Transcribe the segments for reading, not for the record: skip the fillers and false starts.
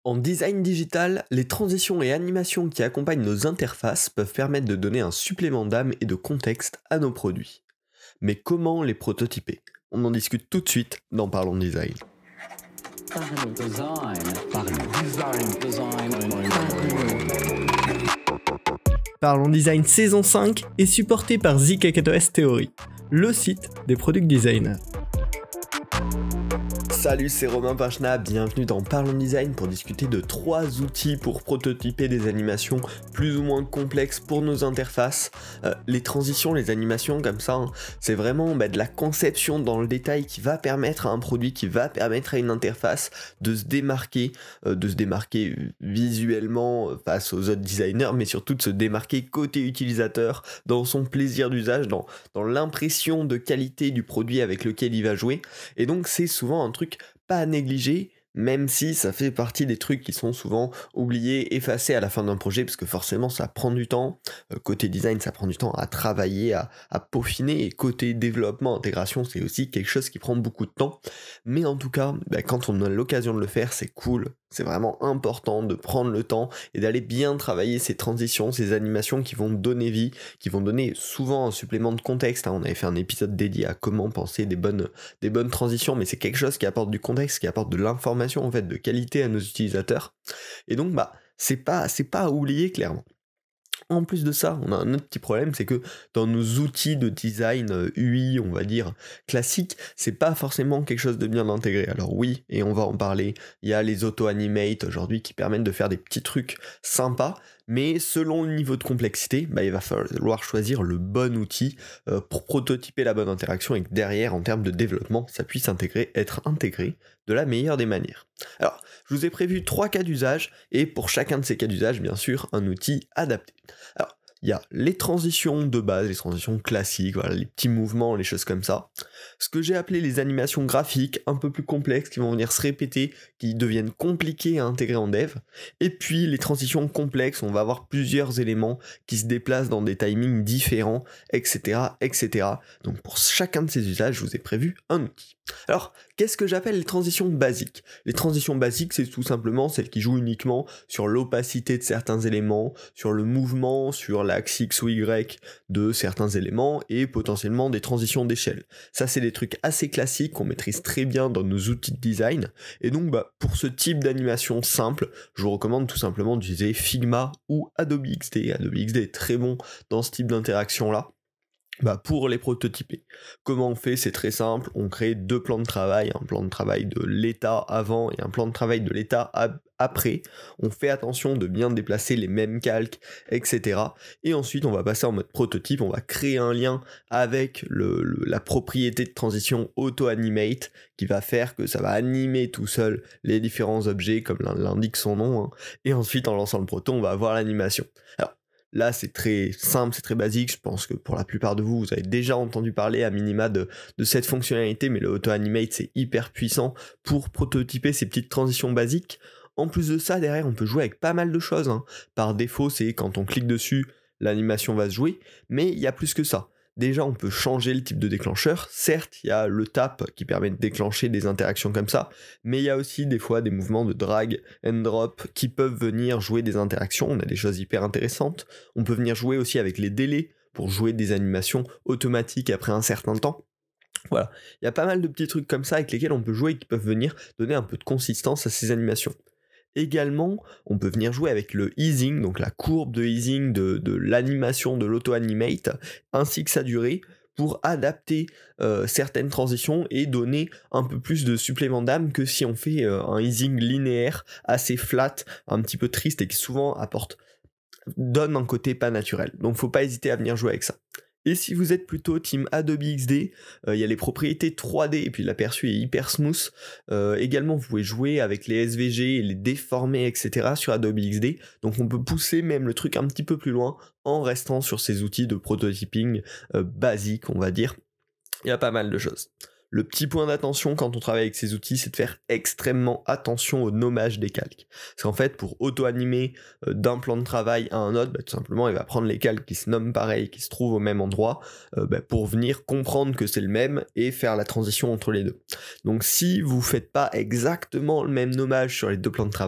En design digital, les transitions et animations qui accompagnent nos interfaces peuvent permettre de donner un supplément d'âme et de contexte à nos produits. Mais comment les prototyper? On en discute tout de suite dans Parlons Design. Parlons Design saison 5 est supporté par ZKKOS Theory, le site des product designers. Salut, c'est Romain Pachna, bienvenue dans Parlons Design pour discuter de 3 outils pour prototyper des animations plus ou moins complexes pour nos interfaces. Les transitions, les animations comme ça, c'est vraiment de la conception dans le détail qui va permettre à un produit, qui va permettre à une interface de se démarquer visuellement face aux autres designers, mais surtout de se démarquer côté utilisateur, dans son plaisir d'usage, dans l'impression de qualité du produit avec lequel il va jouer. Et donc c'est souvent un truc pas à négliger, même si ça fait partie des trucs qui sont souvent oubliés, effacés à la fin d'un projet, parce que forcément ça prend du temps. Côté design, ça prend du temps à travailler, à peaufiner, et côté développement, intégration, c'est aussi quelque chose qui prend beaucoup de temps. Mais en tout cas, quand on a l'occasion de le faire, c'est cool. C'est vraiment important de prendre le temps et d'aller bien travailler ces transitions, ces animations qui vont donner vie, qui vont donner souvent un supplément de contexte. On avait fait un épisode dédié à comment penser des bonnes transitions, mais c'est quelque chose qui apporte du contexte, qui apporte de l'information en fait de qualité à nos utilisateurs. Et donc c'est pas à oublier clairement. En plus de ça, on a un autre petit problème, c'est que dans nos outils de design UI, on va dire, classiques, c'est pas forcément quelque chose de bien intégré. Alors oui, et on va en parler, il y a les auto-animate aujourd'hui qui permettent de faire des petits trucs sympas, mais selon le niveau de complexité, il va falloir choisir le bon outil pour prototyper la bonne interaction et que derrière, en termes de développement, ça puisse être intégré de la meilleure des manières. Alors, je vous ai prévu 3 cas d'usage, et pour chacun de ces cas d'usage, bien sûr, un outil adapté. Alors, il y a les transitions de base, les transitions classiques, voilà, les petits mouvements, les choses comme ça. Ce que j'ai appelé les animations graphiques, un peu plus complexes, qui vont venir se répéter, qui deviennent compliquées à intégrer en dev. Et puis les transitions complexes, on va avoir plusieurs éléments qui se déplacent dans des timings différents, etc., etc. Donc pour chacun de ces usages, je vous ai prévu un outil. Alors, qu'est-ce que j'appelle les transitions basiques? Les transitions basiques, c'est tout simplement celles qui jouent uniquement sur l'opacité de certains éléments, sur le mouvement, sur l'axe X ou Y de certains éléments, et potentiellement des transitions d'échelle. Ça, c'est des trucs assez classiques qu'on maîtrise très bien dans nos outils de design, et donc pour ce type d'animation simple, je vous recommande tout simplement d'utiliser Figma ou Adobe XD. Adobe XD est très bon dans ce type d'interaction-là. Pour les prototyper. Comment on fait? C'est très simple, on crée 2 plans de travail, un plan de travail de l'état avant et un plan de travail de l'état après. On fait attention de bien déplacer les mêmes calques, etc. Et ensuite on va passer en mode prototype, on va créer un lien avec la propriété de transition auto-animate qui va faire que ça va animer tout seul les différents objets comme l'indique son nom, et ensuite en lançant le proto on va avoir l'animation. Alors là, c'est très simple, c'est très basique. Je pense que pour la plupart de vous, vous avez déjà entendu parler à minima de cette fonctionnalité, mais le auto-animate, c'est hyper puissant pour prototyper ces petites transitions basiques. En plus de ça, derrière, on peut jouer avec pas mal de choses. Par défaut, c'est quand on clique dessus, l'animation va se jouer, mais il y a plus que ça. Déjà, on peut changer le type de déclencheur. Certes, il y a le tap qui permet de déclencher des interactions comme ça, mais il y a aussi des fois des mouvements de drag and drop qui peuvent venir jouer des interactions. On a des choses hyper intéressantes. On peut venir jouer aussi avec les délais pour jouer des animations automatiques après un certain temps. Voilà, il y a pas mal de petits trucs comme ça avec lesquels on peut jouer et qui peuvent venir donner un peu de consistance à ces animations. Également, on peut venir jouer avec le easing, donc la courbe de easing de l'animation de l'auto-animate, ainsi que sa durée, pour adapter certaines transitions et donner un peu plus de supplément d'âme que si on fait un easing linéaire, assez flat, un petit peu triste et qui souvent donne un côté pas naturel. Donc faut pas hésiter à venir jouer avec ça. Et si vous êtes plutôt team Adobe XD, il y a les propriétés 3D et puis l'aperçu est hyper smooth. Également, vous pouvez jouer avec les SVG et les déformer, etc. sur Adobe XD. Donc on peut pousser même le truc un petit peu plus loin en restant sur ces outils de prototyping basiques, on va dire. Il y a pas mal de choses. Le petit point d'attention quand on travaille avec ces outils, c'est de faire extrêmement attention au nommage des calques. Parce qu'en fait, pour auto-animer d'un plan de travail à un autre, tout simplement, il va prendre les calques qui se nomment pareil, qui se trouvent au même endroit, pour venir comprendre que c'est le même et faire la transition entre les deux. Donc si vous faites pas exactement le même nommage sur les 2 plans de travail,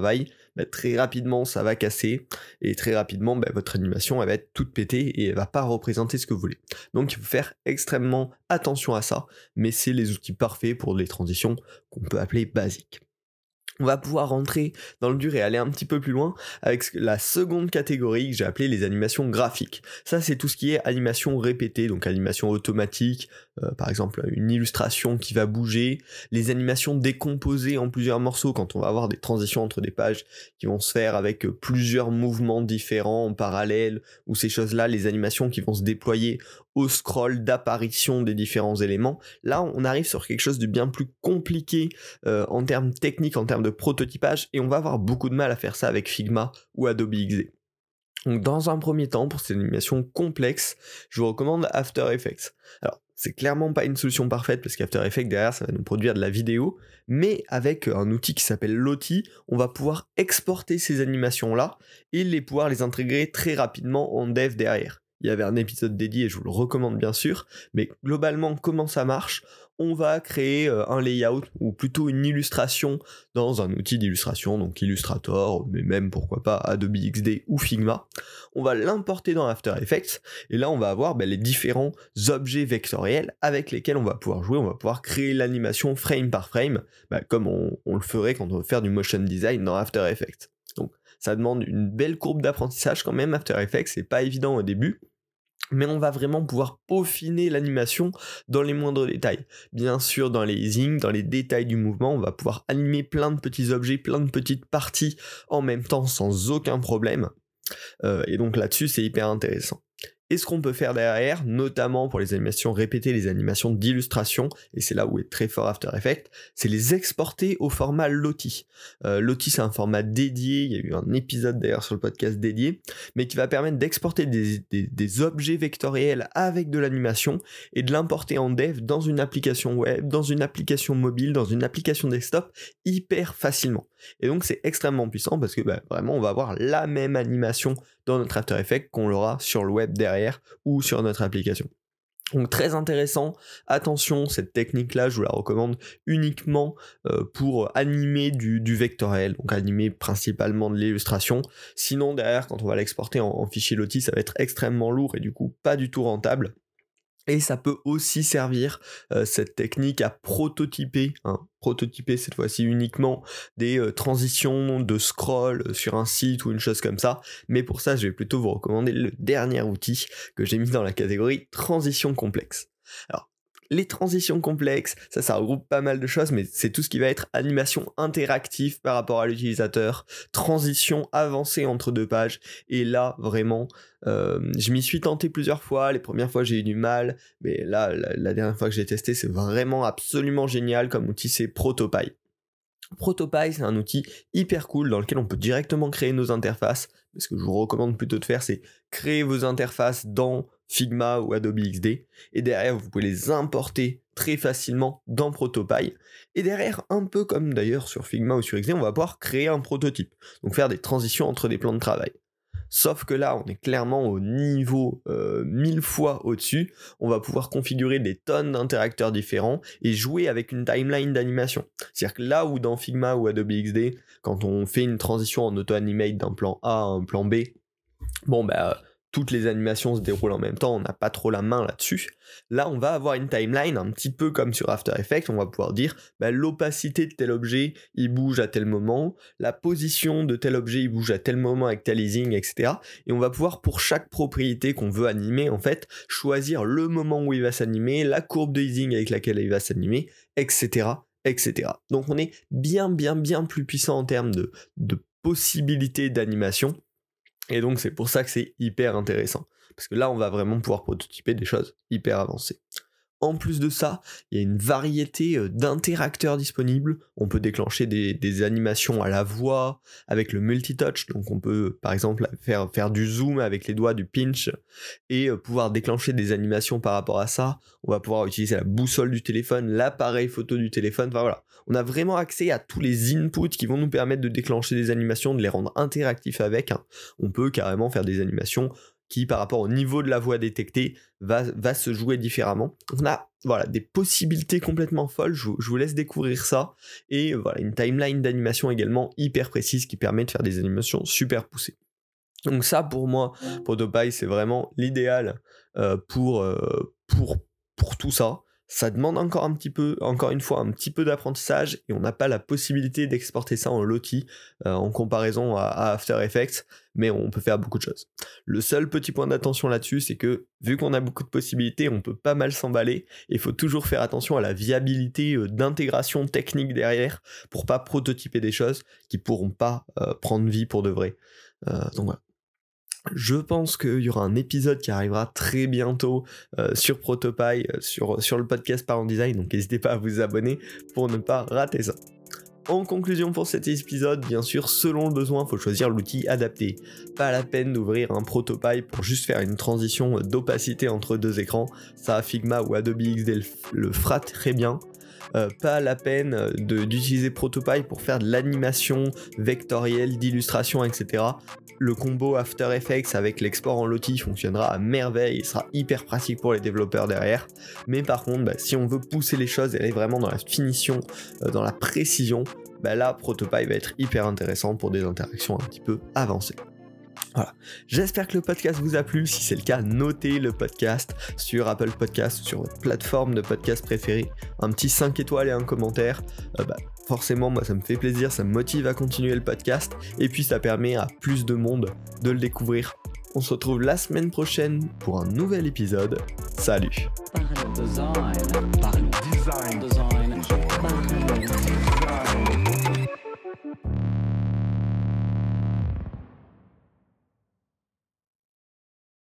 très rapidement ça va casser, et très rapidement votre animation elle va être toute pétée et elle va pas représenter ce que vous voulez. Donc il faut faire extrêmement attention à ça, mais c'est les outils parfaits pour les transitions qu'on peut appeler basiques. On va pouvoir rentrer dans le dur et aller un petit peu plus loin avec la seconde catégorie que j'ai appelée les animations graphiques. Ça, c'est tout ce qui est animation répétée, donc animation automatique, par exemple une illustration qui va bouger, les animations décomposées en plusieurs morceaux quand on va avoir des transitions entre des pages qui vont se faire avec plusieurs mouvements différents en parallèle, ou ces choses-là, les animations qui vont se déployer au scroll d'apparition des différents éléments. Là, on arrive sur quelque chose de bien plus compliqué en termes techniques, en termes de prototypage, et on va avoir beaucoup de mal à faire ça avec Figma ou Adobe XD. Donc dans un premier temps, pour ces animations complexes, je vous recommande After Effects. Alors, c'est clairement pas une solution parfaite parce qu'After Effects derrière ça va nous produire de la vidéo, mais avec un outil qui s'appelle Lottie, on va pouvoir exporter ces animations là et pouvoir les intégrer très rapidement en dev derrière. Il y avait un épisode dédié, je vous le recommande bien sûr, mais globalement comment ça marche? On va créer un layout ou plutôt une illustration dans un outil d'illustration, donc Illustrator, mais même pourquoi pas Adobe XD ou Figma. On va l'importer dans After Effects et là on va avoir les différents objets vectoriels avec lesquels on va pouvoir jouer, on va pouvoir créer l'animation frame par frame, comme on le ferait quand on veut faire du motion design dans After Effects. Donc ça demande une belle courbe d'apprentissage quand même, After Effects, c'est pas évident au début, mais on va vraiment pouvoir peaufiner l'animation dans les moindres détails. Bien sûr, dans les easing, dans les détails du mouvement, on va pouvoir animer plein de petits objets, plein de petites parties en même temps sans aucun problème. Et donc là-dessus, c'est hyper intéressant. Et ce qu'on peut faire derrière, notamment pour les animations répétées, les animations d'illustration, et c'est là où est très fort After Effects, c'est les exporter au format Lottie. Lottie, c'est un format dédié, il y a eu un épisode d'ailleurs sur le podcast dédié, mais qui va permettre d'exporter des objets vectoriels avec de l'animation et de l'importer en dev dans une application web, dans une application mobile, dans une application desktop, hyper facilement. Et donc c'est extrêmement puissant parce que vraiment on va avoir la même animation dans notre After Effects qu'on l'aura sur le web derrière ou sur notre application. Donc très intéressant, attention, cette technique-là, je vous la recommande uniquement pour animer du vectoriel, donc animer principalement de l'illustration. Sinon derrière, quand on va l'exporter en fichier Lottie, ça va être extrêmement lourd et du coup pas du tout rentable. Et ça peut aussi servir, cette technique, à prototyper cette fois-ci uniquement des transitions de scroll sur un site ou une chose comme ça. Mais pour ça, je vais plutôt vous recommander le dernier outil que j'ai mis dans la catégorie transition complexe. Alors, les transitions complexes, ça regroupe pas mal de choses, mais c'est tout ce qui va être animation interactive par rapport à l'utilisateur, transition avancée entre deux pages, et là, vraiment, je m'y suis tenté plusieurs fois, les premières fois j'ai eu du mal, mais là, la dernière fois que j'ai testé, c'est vraiment absolument génial comme outil, c'est Protopie. Protopie, c'est un outil hyper cool dans lequel on peut directement créer nos interfaces. Mais ce que je vous recommande plutôt de faire, c'est créer vos interfaces dans Figma ou Adobe XD. Et derrière, vous pouvez les importer très facilement dans Protopie. Et derrière, un peu comme d'ailleurs sur Figma ou sur XD, on va pouvoir créer un prototype. Donc faire des transitions entre des plans de travail. Sauf que là, on est clairement au niveau 1000 fois au-dessus. On va pouvoir configurer des tonnes d'interacteurs différents et jouer avec une timeline d'animation. C'est-à-dire que là où dans Figma ou Adobe XD, quand on fait une transition en auto-animate d'un plan A à un plan B, toutes les animations se déroulent en même temps, on n'a pas trop la main là-dessus. Là, on va avoir une timeline un petit peu comme sur After Effects, on va pouvoir dire l'opacité de tel objet, il bouge à tel moment, la position de tel objet, il bouge à tel moment avec tel easing, etc. Et on va pouvoir, pour chaque propriété qu'on veut animer, en fait, choisir le moment où il va s'animer, la courbe de easing avec laquelle il va s'animer, etc., etc. Donc on est bien plus puissant en termes de possibilités d'animation. Et donc c'est pour ça que c'est hyper intéressant. Parce que là, on va vraiment pouvoir prototyper des choses hyper avancées. En plus de ça, il y a une variété d'interacteurs disponibles. On peut déclencher des animations à la voix, avec le multitouch. Donc on peut par exemple faire du zoom avec les doigts, du pinch, et pouvoir déclencher des animations par rapport à ça. On va pouvoir utiliser la boussole du téléphone, l'appareil photo du téléphone. Enfin voilà, on a vraiment accès à tous les inputs qui vont nous permettre de déclencher des animations, de les rendre interactifs avec. On peut carrément faire des animations qui, par rapport au niveau de la voix détectée, va se jouer différemment. On a des possibilités complètement folles, je vous laisse découvrir ça, et une timeline d'animation également hyper précise qui permet de faire des animations super poussées. Donc ça, pour moi, ProtoPie, c'est vraiment l'idéal pour tout ça. Ça demande encore une fois, un petit peu d'apprentissage, et on n'a pas la possibilité d'exporter ça en Lottie en comparaison à After Effects, mais on peut faire beaucoup de choses. Le seul petit point d'attention là-dessus, c'est que vu qu'on a beaucoup de possibilités, on peut pas mal s'emballer, et il faut toujours faire attention à la viabilité d'intégration technique derrière, pour pas prototyper des choses qui pourront pas prendre vie pour de vrai. Donc voilà. Je pense qu'il y aura un épisode qui arrivera très bientôt sur ProtoPie, sur le podcast Parent Design, donc n'hésitez pas à vous abonner pour ne pas rater ça. En conclusion pour cet épisode, bien sûr, selon le besoin, il faut choisir l'outil adapté. Pas la peine d'ouvrir un ProtoPie pour juste faire une transition d'opacité entre deux écrans, ça Figma ou Adobe XD le fera très bien. Pas la peine d'utiliser ProtoPie pour faire de l'animation vectorielle, d'illustration, etc. Le combo After Effects avec l'export en Lottie fonctionnera à merveille, il sera hyper pratique pour les développeurs derrière. Mais par contre, si on veut pousser les choses et aller vraiment dans la finition, dans la précision, là ProtoPie va être hyper intéressant pour des interactions un petit peu avancées. Voilà, j'espère que le podcast vous a plu. Si c'est le cas, notez le podcast sur Apple Podcast, sur votre plateforme de podcast préférée, un petit 5 étoiles et un commentaire. Forcément, moi ça me fait plaisir, ça me motive à continuer le podcast, et puis ça permet à plus de monde de le découvrir. On se retrouve la semaine prochaine pour un nouvel épisode. Salut. Design.